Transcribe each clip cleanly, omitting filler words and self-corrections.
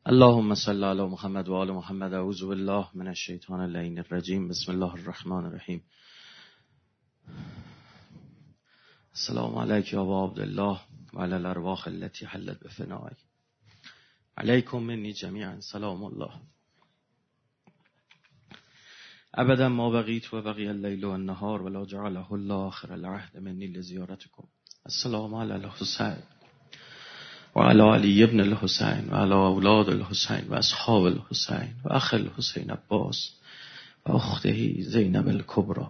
اللهم صل علی محمد و آل محمد. اعوذ بالله من الشیطان اللعین الرجیم. بسم الله الرحمن الرحیم. السلام علیک یا ابا عبدالله و علی الارواح التي حلت بفنائک. علیکم منی جمیعا سلام الله. ابدا ما بقیت و بقی اللیل و النهار ولا جعله الله آخر العهد منی لزیارتکم. السلام علی الحسین و علی علی ابن الحسین و علی اولاد الحسین و اصحاب الحسین و اخ الحسین عباس و اخته زینب الکبری.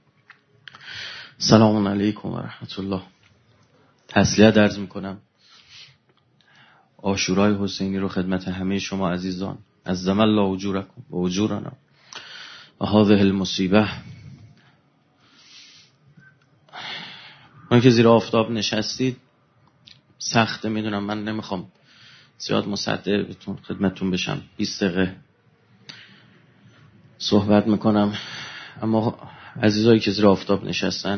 سلام علیکم و رحمت الله. تسلیت عرض میکنم عاشورای حسینی رو خدمت همه شما عزیزان. عظم الله اجورکم و اجورنا و هذه المصیبه. من که زیر آفتاب نشستید سخته، میدونم. من نمیخوام زیاد مصدع بهتون خدمتتون بشم، 20 دقیقه صحبت میکنم، اما عزیزایی که زیر آفتاب نشستن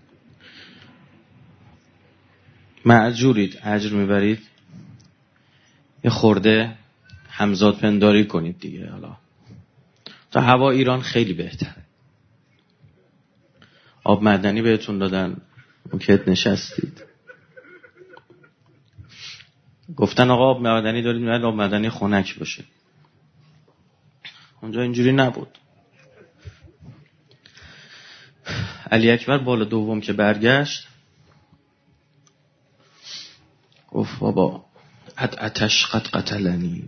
معجورید، اجر میبرید، یه خورده همزاد پنداری کنید دیگه. حالا تا هوا ایران خیلی بهتره، آب معدنی بهتون دادن، موکت نشستید، گفتن آقا آب معدنی دارید، باید آب معدنی خنک باشه. اونجا اینجوری نبود. علی اکبر بال دوم که برگشت گفت بابا اتش قد قتلنی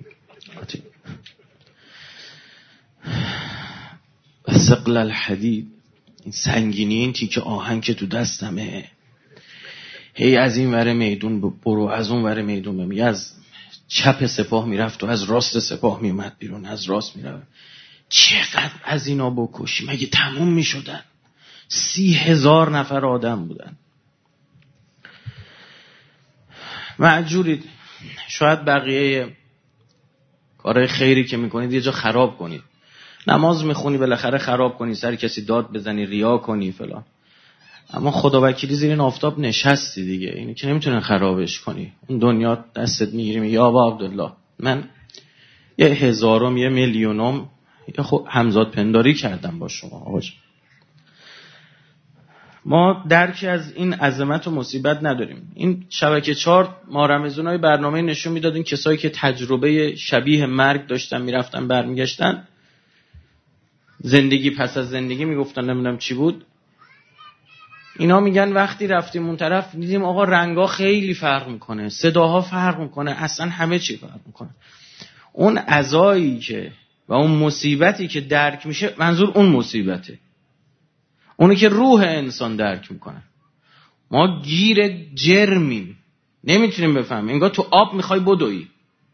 و ثقل الحدید، این سنگینی این تیکه آهن که تو دستمه، هی از این ور میدون برو، از اون ور میدون بمی، از چپ سپاه میرفت و از راست سپاه میومد بیرون، از راست میرفت. چقدر از اینا بکشی مگه تموم میشدن؟ 30,000 نفر آدم بودن. معجورید. شاید بقیه کارهای خیری که میکنید یه جا خراب کنید، نماز میخونی بالاخره خراب کنی، سر کسی داد بزنی، ریا کنی فلان، اما خدا وکیلی زیر این آفتاب نشستی دیگه، اینو که نمیتونن خرابش کنی. اون دنیا دستت میگیریم یا ابا عبدالله من 1000م 1,000,000م همزاد پنداری کردم با شما. آقاجا ما درکی از این عظمت و مصیبت نداریم. این شبکه 4 مارمزونای برنامه نشون میداد این کسایی که تجربه شبیه مرگ داشتن میرفتن برمیگشتن، زندگی پس از زندگی میگفتن، نمیدونم چی بود، اینا میگن وقتی رفتیم اون طرف دیدیم آقا رنگا خیلی فرق میکنه، صداها فرق میکنه، اصلا همه چی فرق میکنه. اون عزایی که و اون مصیبتی که درک میشه، منظور اون مصیبته، اونی که روح انسان درک میکنه. ما گیر جرمیم، نمیتونیم بفهمیم، انگار تو آب میخوای بدوی.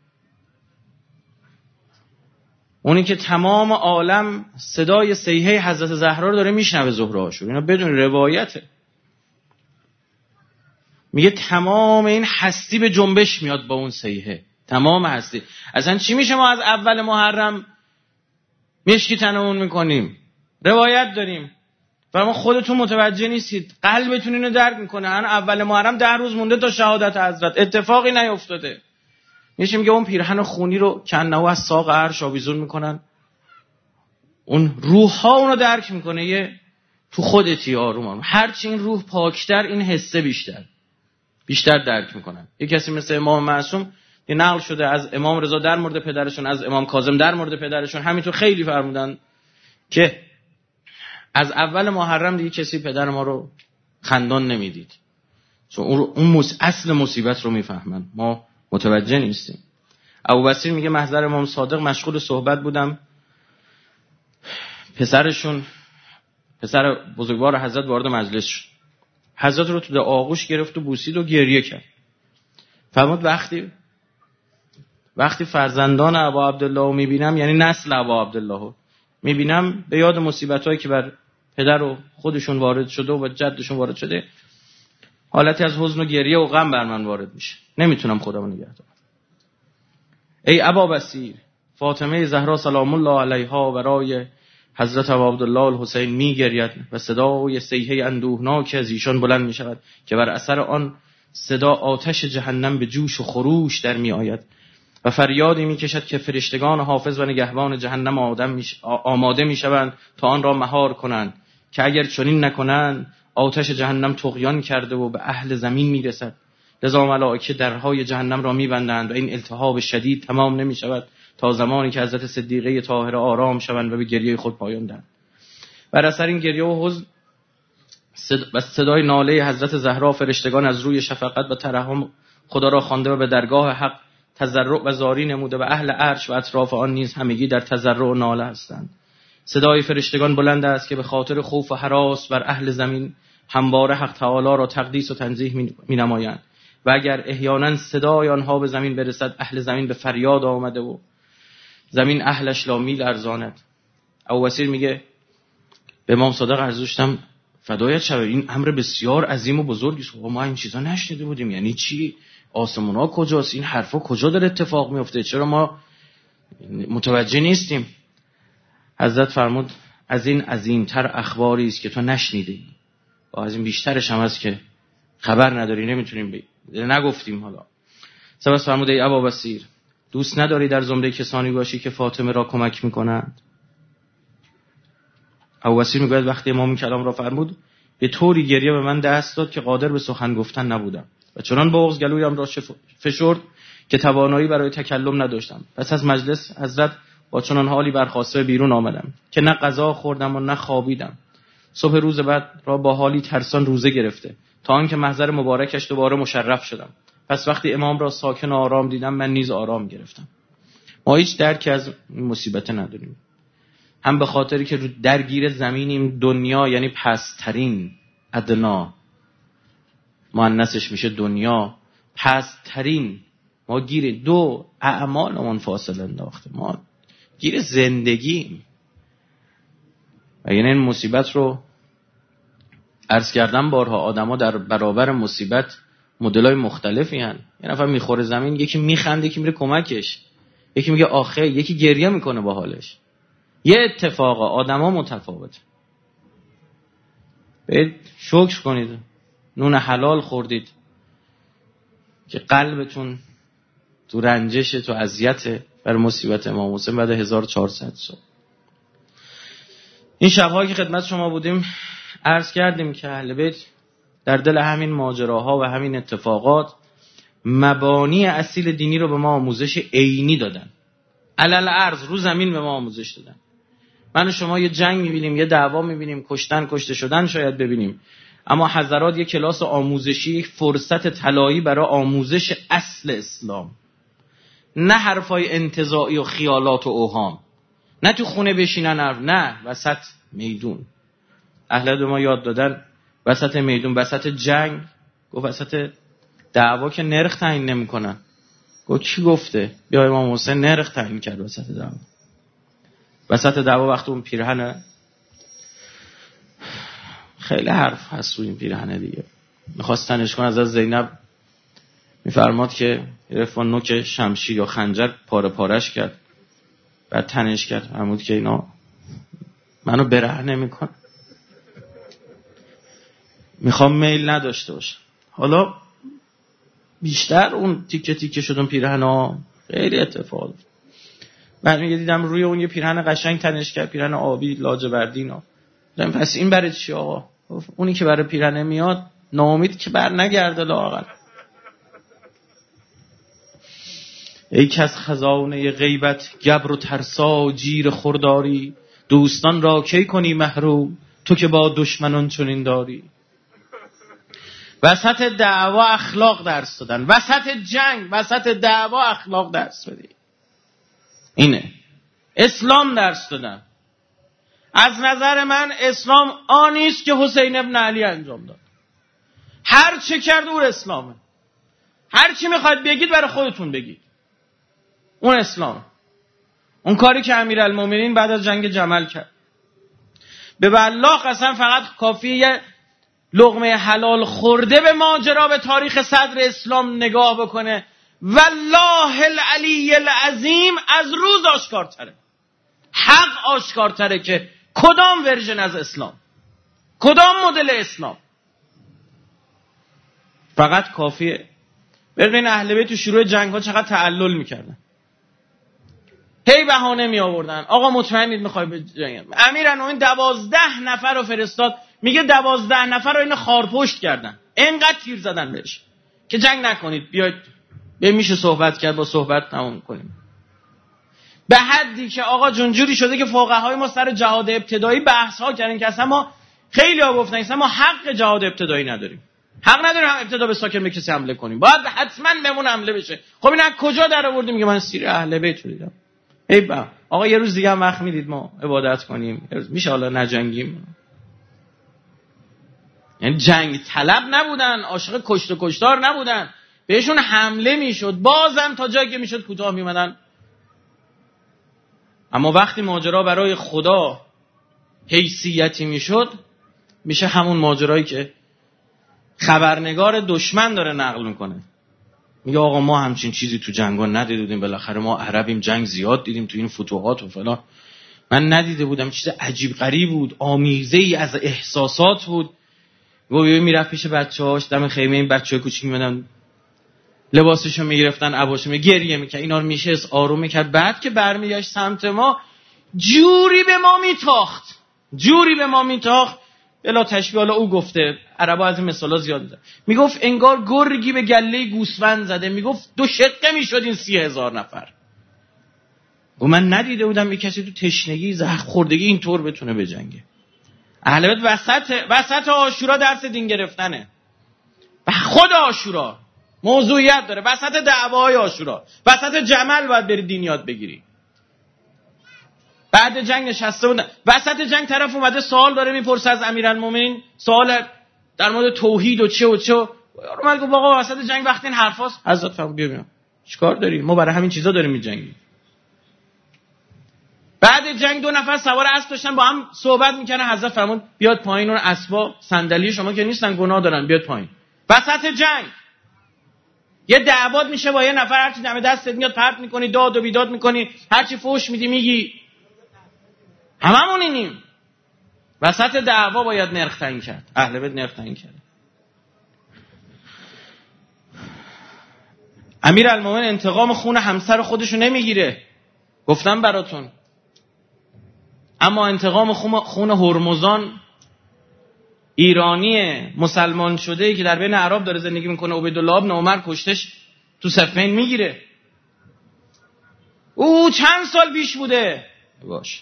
اونی که تمام عالم صدای صیحه حضرت زهرا رو داره میشنوه، زهره عاشور، اینا بدون روایته. میگه تمام این هستی به جنبش میاد با اون صیحه، تمام هستی. اصلا چی میشه ما از اول محرم مشکی تنمون میکنیم؟ روایت داریم و ما خودتون متوجه نیستید، قلبتون اینو درک میکنه. اول محرم 10 روز مونده تا شهادت حضرت، اتفاقی نیفتاده. میشه اون پیرهن خونی رو کنه و از ساق عرش آویزون میکنن، اون روح ها اونو درک میکنه. یه تو خودتی آروم، هرچی این روح پاکتر این حسه بیشتر درک میکنن. یه کسی مثل امام معصوم، یه نقل شده از امام رضا در مورد پدرشون، از امام کاظم در مورد پدرشون، همینطور خیلی فرمودن که از اول محرم دیگه کسی پدر ما رو خندان نمیدید، چون اون اصل مصیبت رو میفهمن، ما متوجه نیستیم. ابوبصیر میگه محضر امام صادق مشغول صحبت بودم، پسر بزرگوار حضرت وارد مجلس شد، حضرت رو تو آغوش گرفت و بوسید و گریه کرد. فرمود وقتی فرزندان ابا عبدالله رو میبینم، یعنی نسل ابا عبدالله رو میبینم، به یاد مصیبت‌هایی که بر پدر و خودشون وارد شده و جدشون وارد شده، حالتی از حزن و گریه و غم بر من وارد میشه، نمیتونم خودمو نگه دارم. ای ابا بصیر، فاطمه زهرا سلام الله علیها برای حضرت ابا عبدالله الحسین میگرید و صدای صیحه اندوهناک از ایشان بلند میشود که بر اثر آن صدا آتش جهنم به جوش و خروش در میآید و فریادی میکشد که فرشتگان حافظ و نگهبان جهنم آماده میشوند تا آن را مهار کنند که اگر چنین نکنند آتش جهنم طغیان کرده و به اهل زمین میرسد. لذا ملائکه درهای جهنم را میبندند و این التهاب شدید تمام نمیشود تا زمانی که حضرت صدیقه طاهره آرام شوند و به گریه خود پایان دهند. بر اثر این گریه و حزن و صدای ناله حضرت زهرا فرشتگان از روی شفقت و ترحم خدا را خوانده و به درگاه حق تضرع و زاری نموده و اهل عرش و اطراف آن نیز همگی در تضرع و ناله هستند. صدای فرشتگان بلند است که به خاطر خوف و هراس بر اهل زمین همواره حق تعالی را تقدیس و تنزیه می‌نمایند و اگر احیانا صدای آنها به زمین برسد اهل زمین به فریاد آمده و زمین اهلش لا می‌لرزاند. ابوبصیر میگه به امام صادق عرض داشتم فدایت شود، این امر بسیار عظیم و بزرگی است، ما این چیزا نشنیده بودیم، یعنی چی؟ آسمونا کجاست؟ این حرفا کجا داره اتفاق میفته؟ چرا ما متوجه نیستیم؟ حضرت فرمود از این عظیمتر اخباری است که تو نشنیدی و از این بیشترش هم هست که خبر نداری، نمیتونیم نگفتیم. حالا سپس فرمود ای ابوبصیر دوست نداری در زمره کسانی باشی که فاطمه را کمک میکنند؟ ابوبصیر میگوید وقتی امام این کلام را فرمود به طوری گریه به من دست داد که قادر به سخن گفتن نبودم و چنان بغض گلویم را فشرد که توانایی برای تکلم نداشتم. پس از مجلس حضرت با چنان حالی برخاسته بیرون آمدم که نه غذا خوردم و نه خوابیدم. صبح روز بعد را با حالی ترسان روزه گرفته تا آنکه محضر مبارکش دوباره مشرف شدم. پس وقتی امام را ساکن و آرام دیدم من نیز آرام گرفتم. ما هیچ درکی از مصیبت نداریم، هم به خاطری که رو درگیر زمینیم. دنیا یعنی پسترین، ادنا مؤنثش میشه دنیا، پسترین. ما گیر دو اعمالمون فاصله انداخته، ما گیر زندگیم. و یعنی این مصیبت رو عرض کردم بارها، آدما در برابر مصیبت مدلای مختلفی هن. یه نفر میخوره زمین، یکی میخنده، یکی میره کمکش، یکی میگه آخه، یکی گریه میکنه با حالش. یه اتفاقه، آدما متفاوته. باید شکر کنید نون حلال خوردید که قلبتون تو رنجش، تو اذیت بر مصیبت امام حسین بعد 1400 سال. این شب‌هایی که خدمت شما بودیم عرض کردیم که اهل بیت در دل همین ماجراها و همین اتفاقات مبانی اصیل دینی رو به ما آموزش عینی دادن، علل ارض رو زمین به ما آموزش دادن. من و شما یه جنگ می‌بینیم، یه دعوا می‌بینیم، کشته شدن شاید ببینیم، اما حضرات یه کلاس آموزشی، یک فرصت طلایی برای آموزش اصل اسلام، نه حرفای انتزاعی و خیالات و اوهام، نه تو خونه بشینن حرف، نه وسط میدون. اهل ما یاد دادن وسط میدون، وسط جنگ، گفت وسط دعوا که نرخ تعیین نمی‌کنن. گفت کی گفته؟ بیا امام حسین نرخ تعیین کرد وسط دعوا. وسط دعوا وقتی اون پیرهن، خیلی حرف هست روی این پیرهن دیگه، میخواستنش کن از زینب، میفرماد که رفت نوک شمشیر یا خنجر پاره پارش کرد، بعد تنش کرد، فرمود که اینا منو برهنه میکن، میخوام میل نداشته باشه. حالا بیشتر اون تیکه تیکه شد اون پیرهن ها، خیلی اتفاق. بعد میگه دیدم روی اون یه پیرهن قشنگ تنش کرد، پیرهن آبی لاجوردی اینا. پس این برای چی آقا؟ اونی که برای پیرهن میاد ناامید که بر نگرده لااقل. ای کس خزانه غیبت گبر و ترسا جیر خورداری، دوستان را کی کنی محروم تو که با دشمنان چنین داری. وسط دعوا اخلاق درس دادن، وسط جنگ، وسط دعوا اخلاق درس بدی. اینه اسلام درس دادن. از نظر من اسلام آنیست که حسین ابن علی انجام داد. هر چه کرد اون اسلامه. هر چی میخواید بگید برای خودتون بگید، اون اسلامه. اون کاری که امیرالمومنین بعد از جنگ جمل کرد، به والله قسم فقط کافیه لقمه حلال خورده به ماجرا، به تاریخ صدر اسلام نگاه بکنه، والله العلی العظیم از روز آشکارتره، حق آشکارتره که کدام ورژن از اسلام، کدام مدل اسلام. فقط کافیه ببین اهل بیت تو شروع جنگ ها چقدر تعلل میکردن. هی بهانه می آوردن. آقا مطمئنید میخوای بجنگیم؟ امیرالمومنین 12 نفر رو فرستاد، میگه 12 نفر رو این خارپشت کردن، اینقدر تیر زدن بهش که جنگ نکنید، بیاید به میشه صحبت کرد، با صحبت تموم کنیم. به حدی که آقا جونجوری شده که فقهای ما سر جهاد ابتدایی بحث ها کردن که اصلا ما خیلی ها گفتن اصلا ما حق جهاد ابتدایی نداریم، حق نداریم ابتدا به ساکن به کسی حمله کنیم، باید حتما بهمون حمله بشه. خب این از کجا در آوردیم؟ میگه من سیر اهل بیت رو دیدم. ای آقا یه روز دیگه هم وقت میدید ما عبادت کنیم، میشه حالا نجنگیم؟ یعنی جنگ طلب نبودن، عاشق کشت و کشتار نبودن، بهشون حمله میشد، بازم تا جایی که میشد کوتاه میمدن. اما وقتی ماجرا برای خدا حیثیتی میشد، میشه همون ماجرایی که خبرنگار دشمن داره نقل میکنه، میگه آقا ما همچین چیزی تو جنگا ندیدیم، بالاخره ما عربیم، جنگ زیاد دیدیم تو این فتوحات و فلان، من ندیده بودم، چیز عجیب غریب بود، آمیزه ای از احساسات بود. گویا میرفت پیش بچه‌هاش دم خیمه، این بچه‌ها کوچیک میمدن لباسشو میگرفتن، عباشو گریه میکرد، اینا رو میشه آروم میکرد. بعد که برمیگشت سمت ما جوری به ما میتاخت بلا تشبیه. حالا او گفته، عربا از این مثالا زیاد میزنن، میگفت انگار گرگی به گله گوسفند زده، میگفت 2 شقه میشد این 30,000 نفر. و من ندیده بودم یک کسی تو تشنگی زخم خوردگی اینطور بتونه بجنگه. اهل بیت وسط عاشورا درس دین گرفتنه، و خود عاشورا موضوعیت داره، وسط دعواهای عاشورا، وسط جمل باید بری دین یاد بگیری. بعد جنگ نشسته بودن، وسط جنگ طرف اومده سوال داره میپرسه از امیرالمومنین، سوال در مورد توحید و چه اومد گفت آقا وسط جنگ وقتی این حرفاست، حضرت فرمود بیا ببین چیکار داری، ما برای همین چیزا داریم میجنگیم. بعد جنگ 2 نفر سوار اسب داشتن با هم صحبت میکنن، حضرت فرمود بیاد پایین، اون اسبا صندلی شما که نیستن گناه دارن، بیاد پایین. وسط جنگ یه دعوا میشه با یه نفر، هرچی دم دستت میاد پرت میکنی، داد و بیداد میکنی، هرچی فوش میدی میگی، هممون اینیم. وسط دعوا باید نرخ تعیین کرد، اهل بیت نرخ تعیین کرد. امیرالمومنین انتقام خون همسر خودشو نمیگیره، گفتم براتون، اما انتقام خون هرمزان ایرانی مسلمان شده که در بین عرب داره زندگی میکنه، عبیدالله ابن عمر کشتش تو صفین میگیره. او چند سال پیش بوده، باش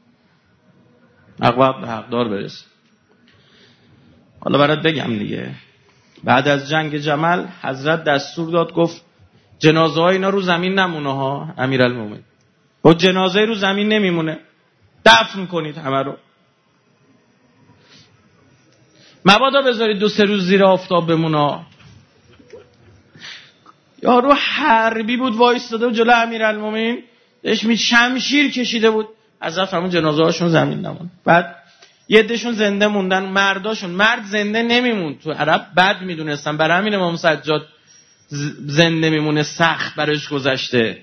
عقب به حقدار برس. حالا برات بگم دیگه، بعد از جنگ جمل حضرت دستور داد، گفت جنازه های اینا رو زمین نمونه ها. امیرالمومنین و جنازه رو زمین نمیمونه، دفن کنید همه رو، مبادا بذارید 2-3 روز زیر آفتاب بمونه. یارو حربی بود وایستاده جلو امیرالمومنین، داشت شمشیر کشیده بود، حضرت فرمود جنازه هاشون زمین نمون. بعد یه عدهشون زنده موندن، مرداشون، مرد زنده نمیمون، تو عرب بد میدونستن، برای همین امام سجاد زنده میمونه، سخت برش گذشته.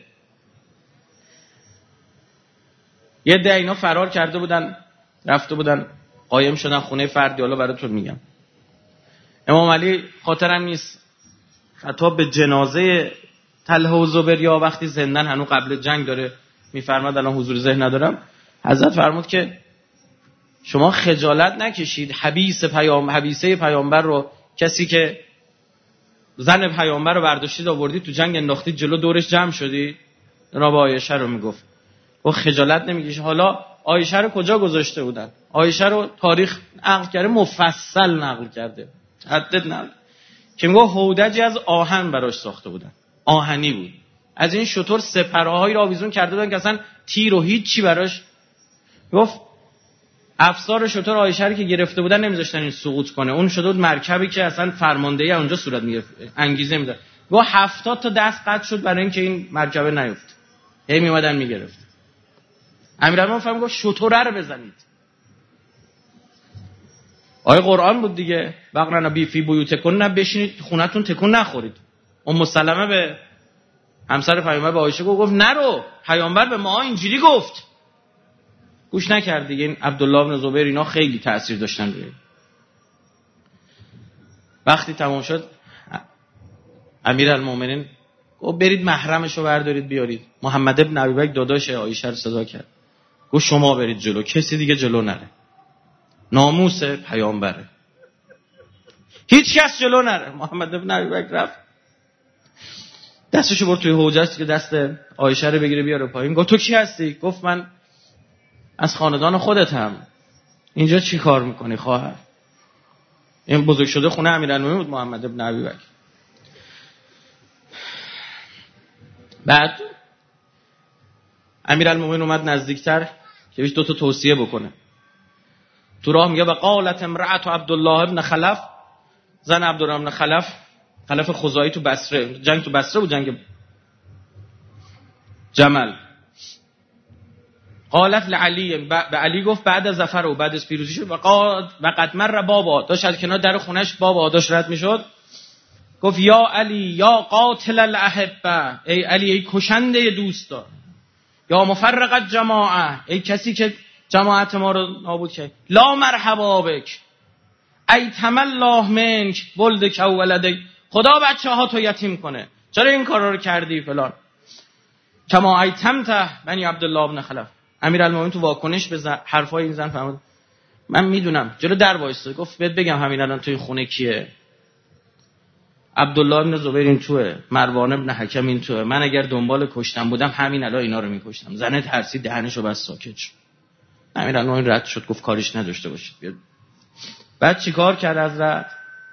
یه عده اینا فرار کرده بودن، رفته بودن قایم شدن خونه فردی. حالا براتون میگم، امام علی خاطرم نیست خطاب به جنازه طلحه و زبیر یا وقتی زندن هنوز قبل جنگ داره میفرماد، الان حضور ذهن ندارم، حضرت فرمود که شما خجالت نکشید حبیسه پیامبر رو، کسی که زن پیامبر رو برداشتید آوردید تو جنگ انداختید جلو، دورش جمع شدید. جناب عایشه رو میگفت و خجالت نمیکشه. حالا عایشه رو کجا گذاشته بودن؟ عایشه رو تاریخ نقل کرده، مفصل نقل کرده، حدد نقل که میگه هودجی از آهن براش ساخته بودن، آهنی بود، از این شطور سپرهایی را آویزون کرده بودن که اصلا تیر و هیچی براش. گفت افسار شطور عایشه رو که گرفته بودن نمیذاشتن این سقوط کنه، اون شده بود مرکبی که اصلا فرماندهی اونجا صورت میگرفت، انگیزه میداد. گفت 70 تا دست قطع شد برای اینکه این مرکبه نیفت، هی میومدن میگرفت. امیرالمومنین فهم گفت شطوره رو بزنید. آیه قرآن بود دیگه، وقرنا بی فی بیوتکن، بشینید خونتون تکون نخورید. ام سلمه به همسر پیامبر به عایشه گفت نرو، پیامبر به ما اینجوری گفت، گوش نکرد دیگه. این عبدالله بن زبیر اینا خیلی تأثیر داشتن دیگه. وقتی تمام شد امیرالمومنین گفت برید محرمشو بردارید بیارید. محمد ابن ابیبکر داداش عایشه رو صدا کرد، گفت شما برید جلو، کسی دیگه جلو نره، ناموس پیامبره، هیچ کس جلو نره. محمد ابن ابیبکر رفت دستشو برد توی حوضش که دست عایشه رو بگیره بیاره پایین. گفت تو کی هستی؟ گفت من از خاندان خودتم، اینجا چی کار میکنی خواهر؟ این بزرگ شده خونه امیرالمومنین بود محمد ابن ابیبکر. بعد امیرالمومنین اومد نزدیکتر که بهش 2 تا توصیه بکنه. تو راه میگه و قالت امرأة عبدالله ابن خلف، زن عبدالله ابن خلف خزاعی تو بصره، جنگ تو بصره بود، جنگ جمل. قالت لعلی، به علی گفت بعد از ظفر و بعد از پیروزی شد، و قد مر بابا، داشت از کنار در خونش بابا داشت رد میشد، گفت یا علی یا قاتل الاحبه، ای علی ای کشنده دوستا، یا مفرق الجماعه، ای کسی که جماعت ما رو نابود کرد، لا مرحبا بک، ای تمالله منک ولدک او ولدک، خدا بچه‌ها تو یتیم کنه، چرا این کارا رو کردی فلان. کما ایتمته بنی عبدالله ابن خلف. امیرالمومنین تو واکنش به حرفای این زن فهمید من میدونم، جلو در وایساد، گفت بهت بگم همین الان توی خونه کیه؟ عبدالله ابن زبیر این توه، مروان ابن حکم این توه، من اگر دنبال کشتن بودم همین الان اینا رو میکشتم. زنه ترسید دهنشو بس ساکت شد. امیرالمومنین رد شد، گفت کاریش نداشته باشید بیاد. بعد چیکار کرد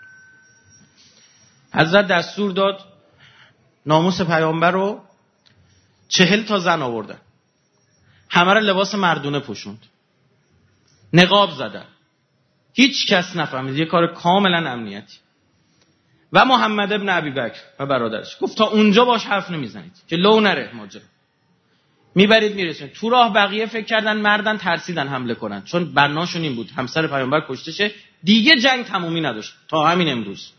حضرت دستور داد ناموس پیامبر رو 40 تا زن آوردن، همه رو لباس مردونه پوشوند، نقاب زدن، هیچ کس نفهمید، یه کار کاملا امنیتی. و محمد ابن ابیبکر و برادرش گفت تا اونجا باش حرف نمیزنید که لو نره ماجرا، میبرید میرسید. تو راه بقیه فکر کردن مردن، ترسیدن حمله کنن، چون بناشون این بود همسر پیامبر کشته شه، دیگه جنگ تمومی نداشت تا همین امروز.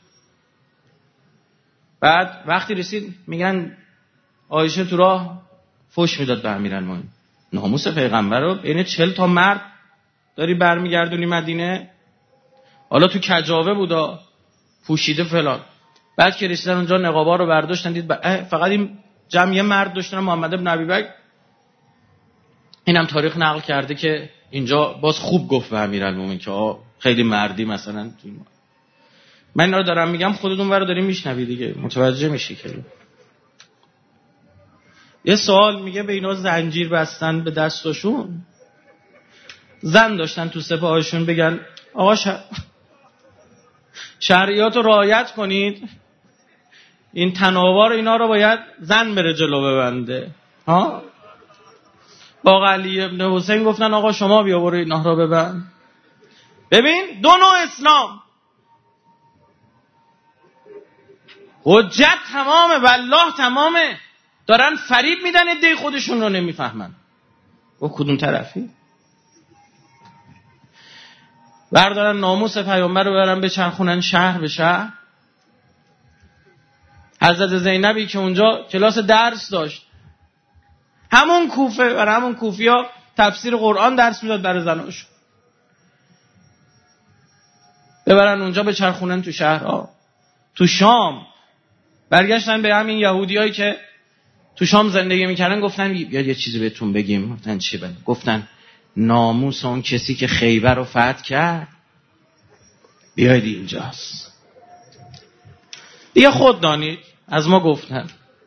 بعد وقتی رسید میگن عایشه تو راه فحش میداد به امیرالمومنین، ناموس پیغمبر رو بین 40 تا مرد داری برمیگردونی مدینه، حالا تو کجاوه بودا پوشیده فلان. بعد که رسیدن اونجا نقابا رو برداشتن، دید فقط این جمع یه مرد داشتن، محمد ابن ابیبکر. اینم تاریخ نقل کرده که اینجا باز خوب گفت به امیرالمومنین که خیلی مردی مثلا. من اینا رو دارم میگم، خودتون ور داریم میشنوی دیگه، متوجه میشی که یه سوال میگه به اینا زنجیر بستن به دستاشون، زن داشتن تو سپاهشون، بگن آقا شرعیات رو رعایت کنید، این تناوار اینا رو باید زن بره جلو ببنده. با علی ابن حسین گفتن آقا شما بیا برو اینا رو ببند. ببین دو نوع اسلام، حجت تمامه، والله تمامه، دارن فریب میدن ایده خودشون رو نمیفهمن. و کدوم طرفی؟ بردارن ناموس پیامبر رو برن بچرخونن شهر به شهر. حضرت زینبی که اونجا کلاس درس داشت، همون کوفه برای همون کوفیا تفسیر قرآن درس میداد برای زناش، ببرن اونجا بچرخونن تو شهرها. تو شام برگشتن به همین یهودیایی که تو شام زندگی میکردن، گفتن بیاد یه چیزی بهتون بگیم. گفتن چی بگیم؟ گفتن ناموس اون کسی که خیبر رو فتح کرد بیاید اینجاست. دیگه خود دانید، از ما گفتن.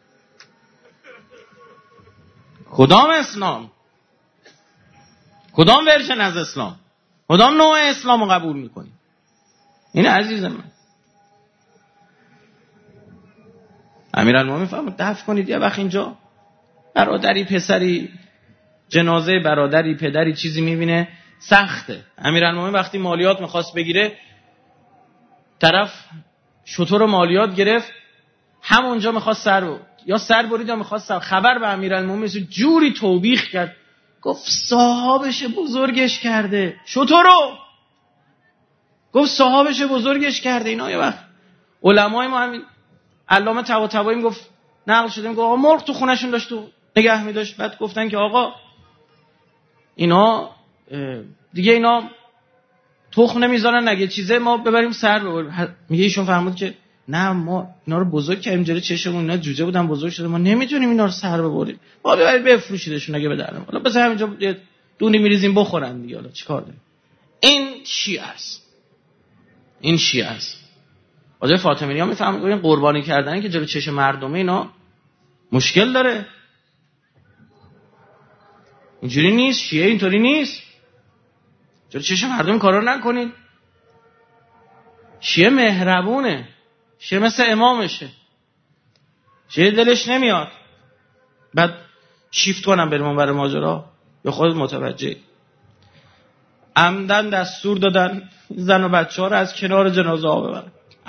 کدام اسلام؟ کدام ورژن از اسلام؟ کدام نوع اسلام رو قبول میکنی؟ این عزیز من، امیرالمومنین فرمود دفع کنید یه وقت اینجا. برادری پسری، جنازه برادری پدری چیزی میبینه سخته. امیرالمومنین وقتی مالیات میخواست بگیره، طرف شطور مالیات گرفت، همونجا میخواست یا سر برید یا میخواست خبر به امیرالمومنین جوری توبیخ کرد، گفت صاحبش بزرگش کرده، شطورو گفت صاحبش بزرگش کرده. اینا یه وقت علمای ما همین علامه طباطبایی گفت نقل شده، میگه آقا مرغ تو خونهشون داشت و نگه می‌داشت. بعد گفتن که آقا اینا دیگه اینا تخم نمیذارن، نگه چیزه ما ببریم سر ببریم. میگه ایشون فرمود که نه ما اینا رو بزرگ کردیم جلوی چشمون، اینا جوجه بودن بزرگ شده، ما نمیتونیم اینا رو سر ببریم، ما ببرید بفروشیدشون اگه بدرم، حالا بذار همینجا یه دونی میریزیم بخورن دیگه، حالا چیکار داریم. این شیعه است، این شیعه است. حاجی فاطمی ها میفهمن این قربانی کردن که جلوی چشم مردمه اینا مشکل داره. اینجوری نیست، شیعه اینطوری نیست. جلوی چشم مردم کارا نکنید. شیعه مهربونه، شیعه مثل امامشه، شیعه دلش نمیاد بعد شیفت کنم بریم اون برای ماجرا، یا خود متوجه. عمدن دستور دادن زن و بچه ها رو از کنار جنازه ها ببرن،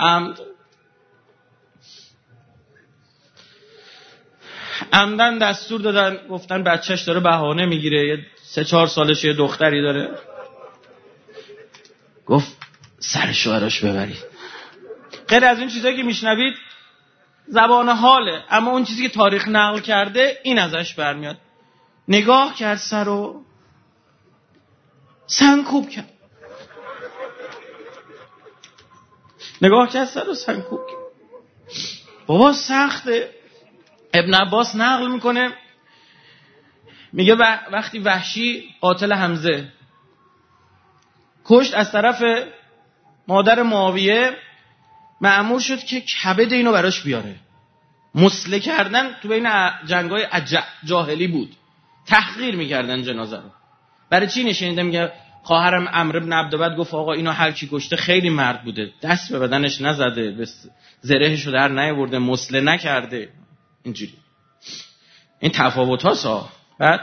عمدن دستور دادن، گفتن بچهش داره بهانه میگیره، یه 3-4 سالش یه دختری داره، گفت سرشو براش ببرید. غیر از این چیزایی که میشنوید زبان حاله، اما اون چیزی که تاریخ نقل کرده این ازش برمیاد. نگاه کرد سرو سنگکوب کرد، نگاه کرد سرو سنگکوب کرد. بابا سخته. ابن عباس نقل میکنه میگه وقتی وحشی قاتل حمزه کشت از طرف مادر معاویه، مأمور شد که کبد اینو براش بیاره. مسله کردن تو بین جنگای جاهلی بود، تحقیر میکردن جنازه رو. برای چی نشینیده؟ میگه خواهرم عمرو بن عبدود گفت آقا اینو هر کی کشته خیلی مرد بوده، دست به بدنش نزده، به زرهشو در نیاورده، مسله نکرده. اینجوری این تفاوت هاست. بعد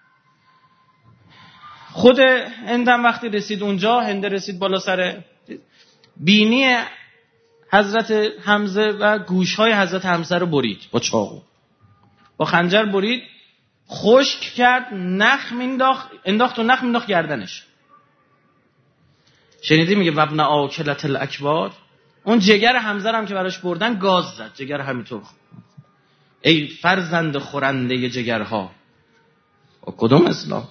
خود هندم وقتی رسید اونجا، هند رسید بالا سر بینی حضرت حمزه و گوشهای حضرت حمزه رو برید با چاقو، با خنجر برید، خشک کرد، نخ انداخت و نخ انداخت گردنش. شنیدی میگه وابن آکلت الاکباد، اون جگر حمزه هم که براش بردن گاز زد، جگر همینطور. ای فرزند خورنده جگرها. و کدوم اسلام؟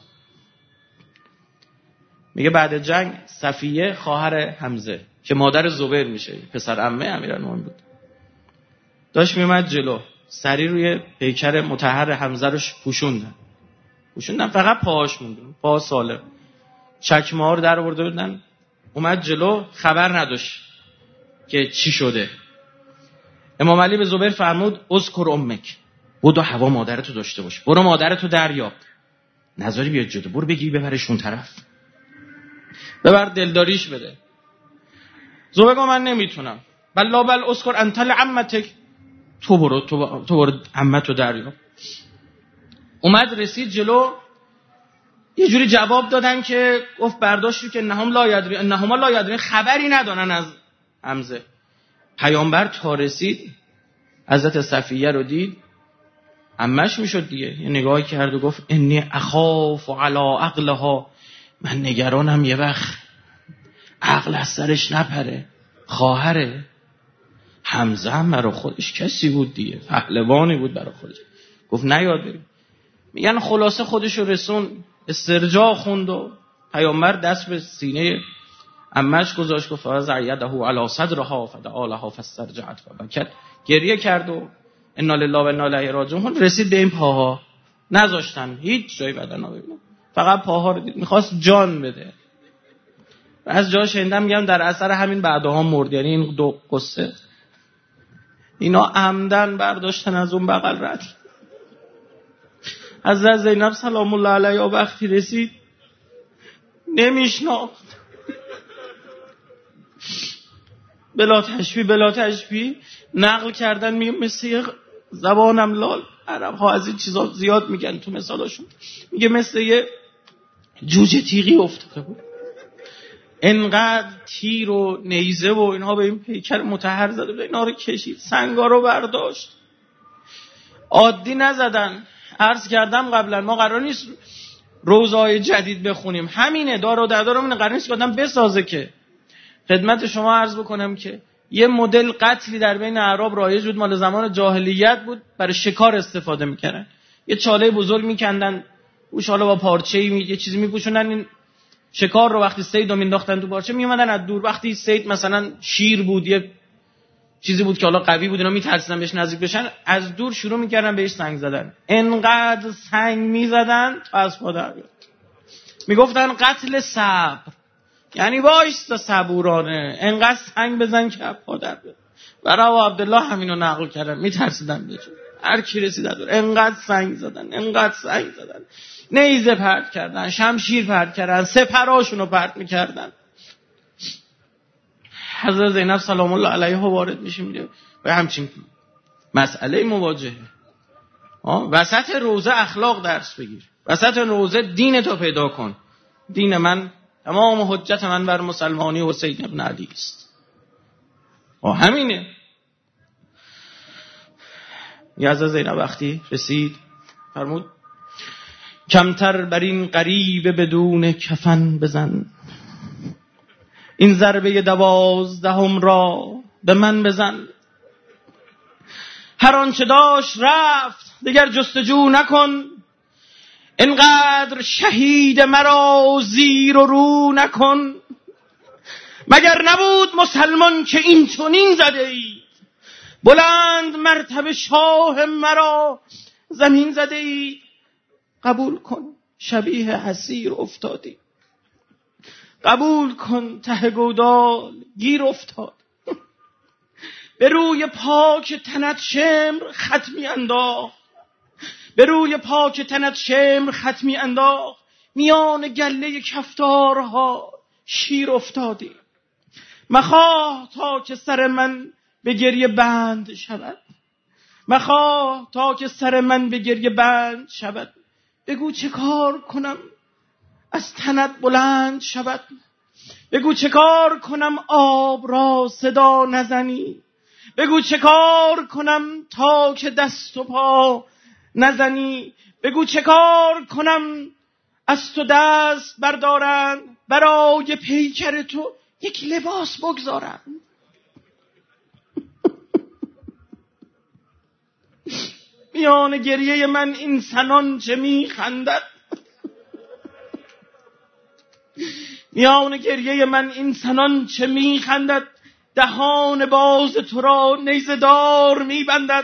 میگه بعد جنگ صفیه خواهر حمزه که مادر زبیر میشه، پسر عمه امیرالمومنین بود، داشت میومد جلو، سری روی پیکر مطهر حمزه رو پوشوندن فقط پاهاش مونده، پا سالم، چکمه ها رو در آورده بودن. اومد جلو، خبر نداشت که چی شده. امام علی به زبیر فرمود اذکر امک، بودو هوا مادرتو داشته باش، برو مادرتو دریاب، نذاری بیاد جلو، برو بگی ببرش اون طرف، ببر دلداریش بده. زبیر گفت من نمیتونم. بل اذکر انت لعمتک، تو برو عمتو دریاب. اومد رسید جلو، یه جوری جواب دادن که گفت برداشت که انهما لا یدرین، خبری ندارن از حمزه. پیامبر تا رسید حضرت صفیه رو دید، عمش میشد دیگه، یه نگاهی کرد و گفت انی اخاف علی عقلها، من نگرانم یه وقت عقل از سرش نپره. خواهره حمزه هم برای خودش کسی بود دیگه، پهلوانی بود برای خودش. گفت نیاد بریم. میگن خلاصه خودشو رسون، استرجاع خوند و پیامبر دست به سینه عمش گذاشت، گفت فوضع یده علی صدرها فدعا لها فاسترجعت فبکت، گریه کرد و انا لله و انا الیه راجعون. رسید به این پاها، نذاشتن هیچ جای بدنا ببینه، فقط پاها رو دید، میخواست جان بده. و از جا شنیدم میگم در اثر همین بعدها مرد. یعنی این دو قصه اینا عمدن برداشتن از اون بغل رد. حضرت زینب سلام الله علیها وقتی رسید نمیشناخت، بلا تشبیه نقل کردن، میگه مثل زبانم لال، عرب ها از این چیزا زیاد میگن تو مثالاشون، میگه مثل یه جوجه تیغی افتاده بود، انقدر تیر و نیزه و اینها به این پیکر مطهر زده بود، اینا رو کشید، سنگا رو برداشت. عادی نزدن. عرض کردم قبلا ما قرار نیست روزهای جدید بخونیم، همینه دار و دردارمونه، قرار نیست آدم بسازه. که خدمت شما عرض بکنم که یه مدل قتلی در بین اعراب رایج بود، مال زمان جاهلیت بود، برای شکار استفاده میکردن. یه چاله بزرگ میکندن روش، حالا با پارچه‌ای یه چیزی میپوشوندن، این شکار رو وقتی صید رو مینداختن تو پارچه، میومدن از دور، وقتی صید مثلا شیر بود، یه چیزی بود که حالا قوی بود، اینا میترسیدن بهش نزدیک بشن، از دور شروع میکردن بهش سنگ زدن. انقدر سنگ میزدن تا از پا در بیاد. میگفتن قتل صبر، یعنی وایستا صبورانه، انقدر سنگ بزن که از پا در بیاد. برای عبدالله همینو نقل کردن، میترسیدن بهش. هر کی رسید دور انقدر سنگ زدن، انقدر سنگ زدن، نیزه پرت کردن، شمشیر پرت کردن، سپراشونو پرت میکردن. حضرت زینب سلام الله علیها وارد میشیم و همچین مسئله مواجهه. وسط روزه اخلاق درس بگیر، وسط روزه دین تو پیدا کن. دین من، تمام حجت من بر مسلمانی حسین ابن علی است. همینه. حضرت زینب وقتی رسید فرمود کمتر بر این غریبه بدون کفن بزن، این ضربه 12 را به من بزن. هر آنچه داشت رفت، دیگر جستجو نکن. اینقدر شهید مرا زیر و رو نکن. مگر نبود مسلمان که این چنین زده ای، بلند مرتبه شاه مرا زمین زده ای. قبول کن شبیه حسیر افتادی، قبول کن ته گودال گیر افتاد. به روی پاک تنت شمر ختمی انداخت، به روی پاک تنت شمر ختمی انداخت. میان گله کفتارها شیر افتادی. مخواه تا که سر من به گریه بند شود، مخواه تا که سر من به گریه بند شود. بگو چه کار کنم از تنت بلند شود، بگو چه کار کنم آب را صدا نزنی، بگو چه کار کنم تا که دست و پا نزنی، بگو چه کار کنم از تو دست بردارن، برای پیکر تو یک لباس بگذارن. میان گریه من این سنان چه میخندد، میان گریه من این سنان چه میخندد. دهان باز تو را نیزه دار میبندد.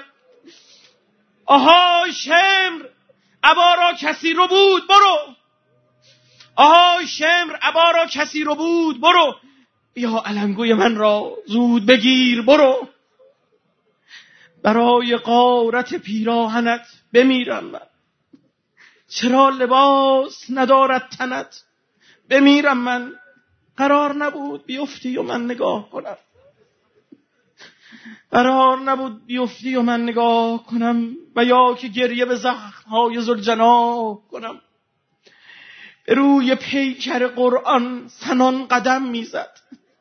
آهای شمر ابا را کسی رو بود برو، آهای شمر ابا را کسی رو بود برو. بیا علنگوی من را زود بگیر برو. برای غارت پیراهنت بمیرم من، چرا لباس ندارد تنت بمیرم من. قرار نبود بیفتی و من نگاه کنم، قرار نبود بیفتی و من نگاه کنم، و یا که گریه به زخم‌های ذوالجناح کنم. به روی پیکر قرآن سنان قدم میزد،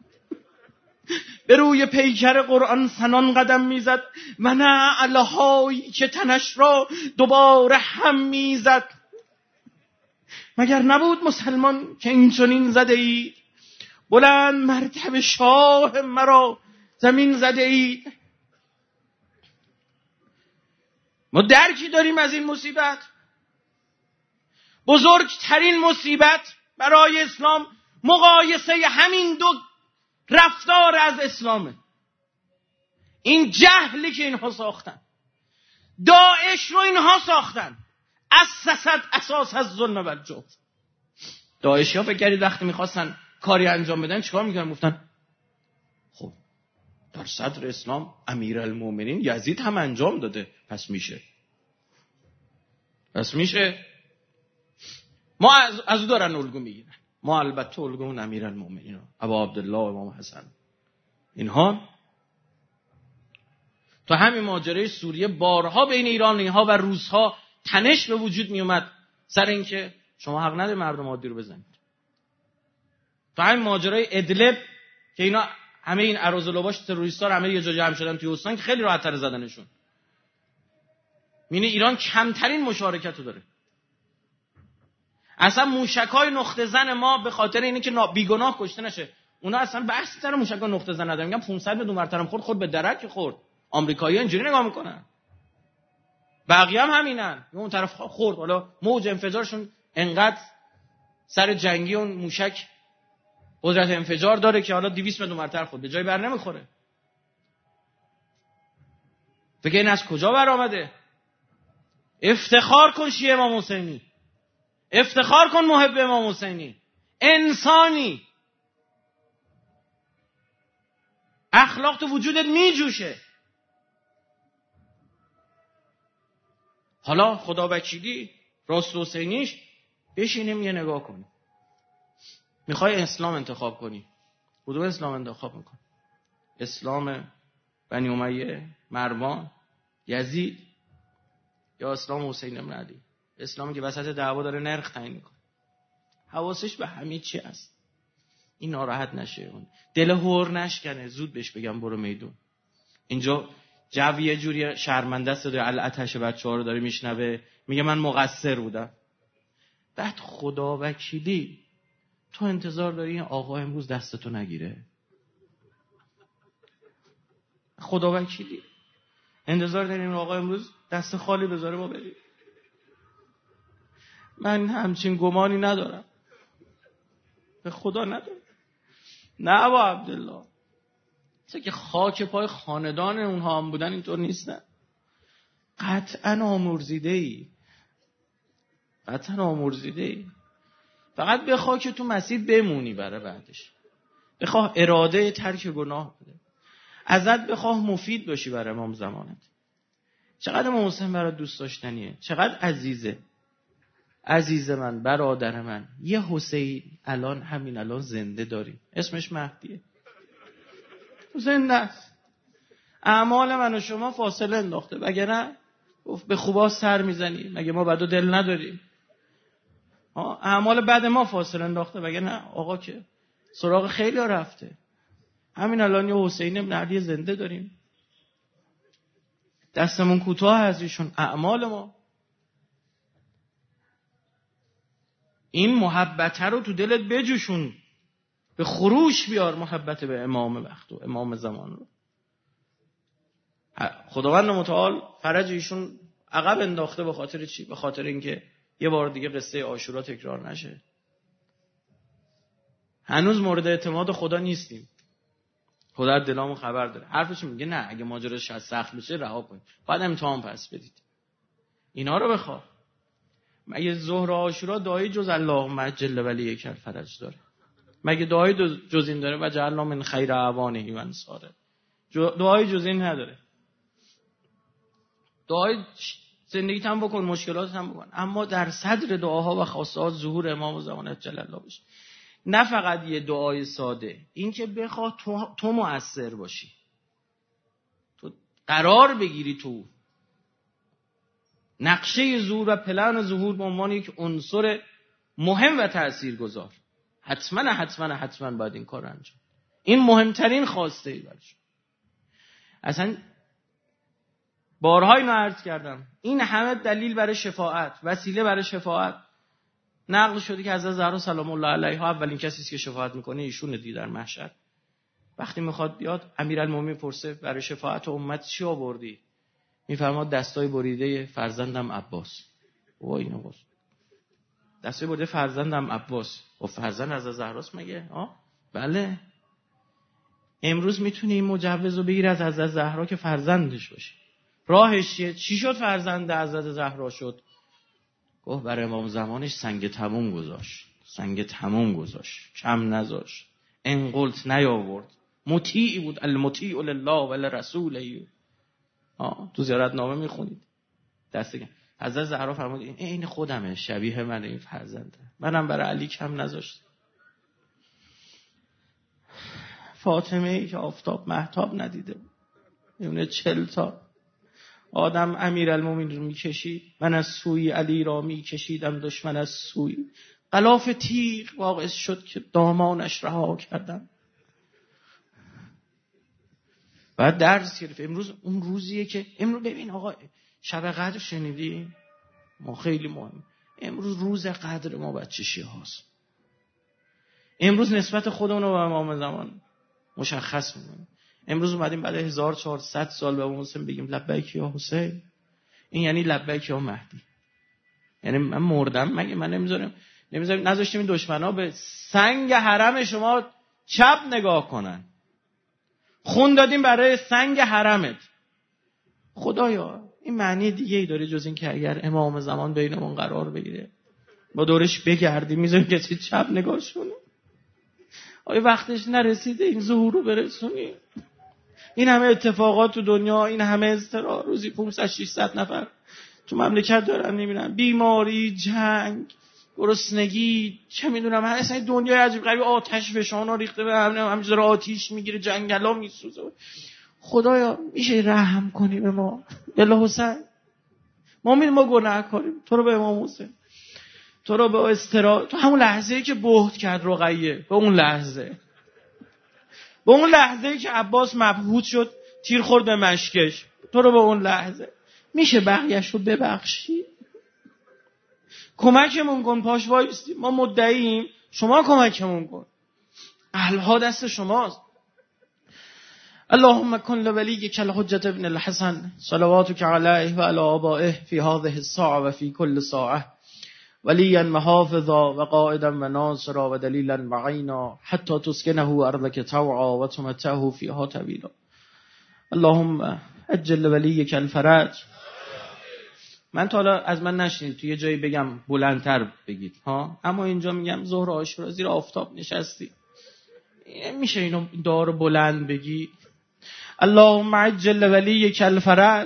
به روی پیکر قرآن سنان قدم میزد و نعل‌هایی که تنش را دوباره هم میزد. مگر نبود مسلمان که این چنین زده اید، بلند مرتبه شاه مرا زمین زده اید. ما درکی داریم از این مصیبت. بزرگترین مصیبت برای اسلام مقایسه همین دو رفتار از اسلامه. این جهلی که اینها ساختن، داعش رو اینها ساختن، اساس از ظلم و الجور. داعشی ها فکر کردید وقتی میخواستن کاری انجام بدن چیکار میکردن؟ گفتن خب در صدر اسلام امیرالمومنین یزید هم انجام داده، پس میشه. ما از او دارن الگو میگیرن. ما البته الگومون امیرالمومنین ابا عبدالله و امام حسن. اینها تو همین ماجرای سوریه بارها بین ایران اینها و روس‌ها تنش به وجود می اومد سر اینکه شما حق ندارید مردم عادی رو بزنید. تو همین ماجرای ادلب که اینا همه این اراذلوباش تروریستا رو همه یه جا جمع شدن توی استان که خیلی راحت‌تر زدنشون. ایران کمترین مشارکت رو داره. اصلا موشک‌های نقطه زن ما به خاطر اینه که بیگناه کشته نشه، اونا اصلا بحثی سر موشک‌های نقطه زن ندارن. میگن 500 دو مرتبه خورد به درک خورد. آمریکایی‌ها اینجوری نگاه میکنن، بقیه هم همینن. اون طرف خورد، حالا موج انفجارشون انقدر سر جنگی اون موشک قدرت انفجار داره که حالا 200 دو مرتبه خورد به جای بر نمیخوره. فکر این از کجا برآمده؟ افتخار کن شیعه امام حسینی، افتخار کن محب امام حسینی، انسانی، اخلاق تو وجودت میجوشه. حالا خدا وکیلی راست حسینیش بشینیم یه نگاه کنیم. میخوای اسلام انتخاب کنی، کدوم اسلام انتخاب میکنی؟ اسلام بنی امیه، مروان، یزید، یا اسلام حسین بن علی؟ اسلامی که وسط دعوا داره نرخ تعیین میکنه، حواسش به همه چی هست. این ناراحت نشه، اون دل هور نشکنه، زود بهش بگم برو میدون. اینجا جو یه جوری شرمنده است، العتش بچه‌ها رو داره میشنوه، میگه من مقصر بودم. بعد خدا وکیلی تو انتظار داری این آقا امروز دستتو نگیره؟ خدا وکیلی انتظار داری این آقا امروز دست خالی بذاره ما بریم؟ من همچین گمانی ندارم، به خدا ندارم. نه با عبدالله، چه که خاک پای خاندان اونها هم بودن اینطور نیستن. قطعا آمرزیده ای. فقط بخواه که تو مسیر بمونی برای بعدش، بخواه اراده ترک گناه بده، ازت بخواه مفید باشی برای امام زمانت. چقدر امام حسین برای دوست داشتنیه، چقدر عزیز من، برادر من. یه حسین همین الان زنده داریم، اسمش مهدیه، زنده است. اعمال من و شما فاصله انداخته، وگرنه به خوبا سر میزنی، مگه ما بد و دل نداریم؟ اعمال بد ما فاصله انداخته، وگرنه آقا که سراغ خیلی ها رفته. همین الان یه حسین بن علی زنده داریم، دستمون کوتاه از ایشون. اعمال ما این محبت رو تو دلت بجوشون، به خروش بیار محبت به امام وقت و امام زمان رو. خداوند متعال فرج ایشون عقب انداخته. به خاطر چی؟ به خاطر اینکه یه بار دیگه قصه عاشورا تکرار نشه. هنوز مورد اعتماد خدا نیستیم، خدا دلامون خبر داره. حرفش میگه نه، اگه ماجراش سخت بشه رها کنید، بعد امتحان پس بدید. اینا رو بخواه. مگه ظهر و عاشورا دعایی جز اللهم عجل ولی کل فرج داره؟ مگه دعایی جز این داره؟ و جعلنا من خیر اعوانه و انصاره. دعایی جز این نداره. دعای زندگیت هم بکن، مشکلات هم بکن، اما در صدر دعاها و خواسته‌ها ظهور امام زمان جل الله بشه. نه فقط یه دعای ساده، این که بخواه تو مؤثر باشی، تو قرار بگیری تو نقشه ظهور و پلن ظهور به عنوان یک عنصر مهم و تاثیرگذار. حتما باید این کار انجام. این مهمترین خواسته ای برش. اصلا بارها اینو عرض کردم، این همه دلیل برای شفاعت، وسیله برای شفاعت نقل شده که حضرت زهرا سلام الله علیها اولین کسی که شفاعت میکنه ایشون دی در محشر. وقتی میخواد بیاد امیرالمومنین پرسه برای شفاعت امت چی آوردی؟ میفرماد دستای بریده فرزندم عباس. و اینو گفت دستای بریده فرزندم عباس. و فرزند حضرت زهراست مگه؟ بله. امروز میتونی این مجوز رو بگیری از حضرت زهرا که فرزندش باشی. راهش چی شد فرزند حضرت زهرا شد؟ گفت برای امام زمانش سنگ تموم گذاشت، کم نذاشت، انقلت نیاورد، مطیعی بود. المطیع لله و لرسوله. تو زیارت نامه میخونید دست کم. حضرت زهرا فرمود این خودمه، شبیه من، این فرزنده، منم برای علی کم نذاشت. فاطمه ای که آفتاب مهتاب ندیده بود، میونه 40 تا آدم امیرالمومنین رو میکشید، من از سوی علی را میکشیدم، دشمن از سوی. غلاف تیغ واقع شد که دامانش رها کردم. بعد درس گرفت. امروز اون روزیه که امروز ببین آقا، شب قدر شنیدی؟ ما خیلی مهم. امروز روز قدر ما بچه شیعه هاست. امروز نسبت خودمون رو به امام زمان مشخص می‌کنیم. امروز اومدیم بعد 1400 سال به امام حسین بگیم لبیک یا حسین. این یعنی لبیک یا مهدی. یعنی من مردم مگه من نمیذارم نذاشتیم این دشمنا به سنگ حرم شما چپ نگاه کنن. خون دادیم برای سنگ حرمت. خدایا این معنی دیگه ای داره جز این که اگر امام زمان بینمون قرار بگیره با دورش بگردیم میذاریم کسی چپ نگاش کنه؟ آیا وقتش نرسیده این ظهور رو برسونیم؟ این همه اتفاقات تو دنیا، این همه اضطرار، روزی 500-600 نفر تو مملکت دارن میبینن، بیماری، جنگ، گرسنگی، چه میدونم، هر اصلا دنیای عجیب غریب آتش فشانا ریخته به همینجوری آتش میگیره، جنگلا میسوزه. خدایا میشه رحم کنی به ما؟ دل حسین ما گناهکاریم، تو رو به امام حسین، تو رو به تو همون لحظه‌ای که بهت کرد رقیه، به اون لحظه‌ای که عباس مبهوت شد تیر خورد به مشکش، تو رو به اون لحظه میشه بقیه‌اش رو ببخشی؟ کمکمون کن، پاش وایسیم، ما مدعییم، شما کمکمون کن، اهلها دست شماست. اللهم کن لولیک الحجة ابن الحسن صلواتک علیه و علی آبائه فی هذه الساعة و فی کل ساعة ولیا و حافظا و قائدا و ناصرا و دلیلا و عینا حتی تسکنه ارضک طوعا و تمتعه فیها طویلا. اللهم اجل ولیک الفرج. من تا حالا از من نشنید تو یه جایی بگم بلندتر بگید ها، اما اینجا میگم ظهر عاشورا زیر آفتاب نشستی، میشه اینو دار بلند بگی؟ اللهم عجل ولیک الفرج،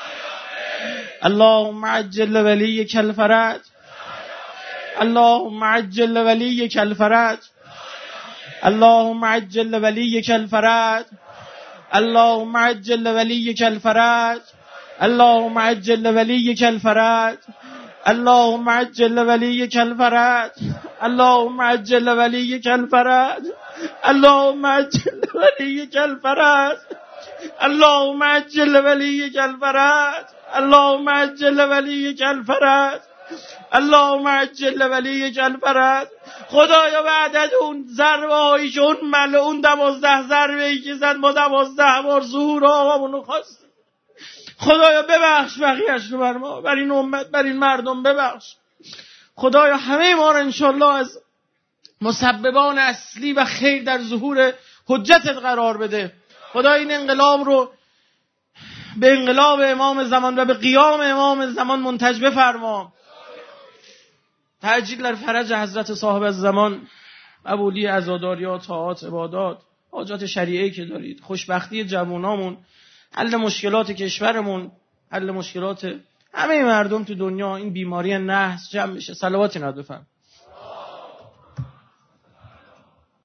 اللهم عجل ولیک الفرج، اللهم عجل ولیک الفرج، اللهم عجل ولیک الفرج، اللهم عجل ولیک الفرج، اللهم عجل ولیک الفرج، اللهم عجل ولیک الفرج، اللهم عجل ولیک الفرج، اللهم عجل ولیک الفرج، اللهم عجل ولیک الفرج، اللهم عجل ولیک الفرج، اللهم عجل ولیک الفرج. خدایا بعد از اون ضربه هایی که اون ملعون 12 ضربه ای که زد ما 12 بار ظهور آقامونو خواست، خدایا ببخش بقیه‌اش رو بر ما، بر این امت، بر این مردم ببخش. خدایا همه ما رو انشالله از مسببان اصلی و خیر در ظهور حجتت قرار بده. خدا این انقلاب رو به انقلاب امام زمان و به قیام امام زمان منتج بفرما. تعجیل در فرج حضرت صاحب الزمان، قبولی عزاداریات، طاعات، عبادات، حاجات شریعی که دارید، خوشبختی جوانامون، حل مشکلات کشورمون، حل مشکلات همه مردم تو دنیا، این بیماری نحس جمع بشه. صلواتی ناد بفرم.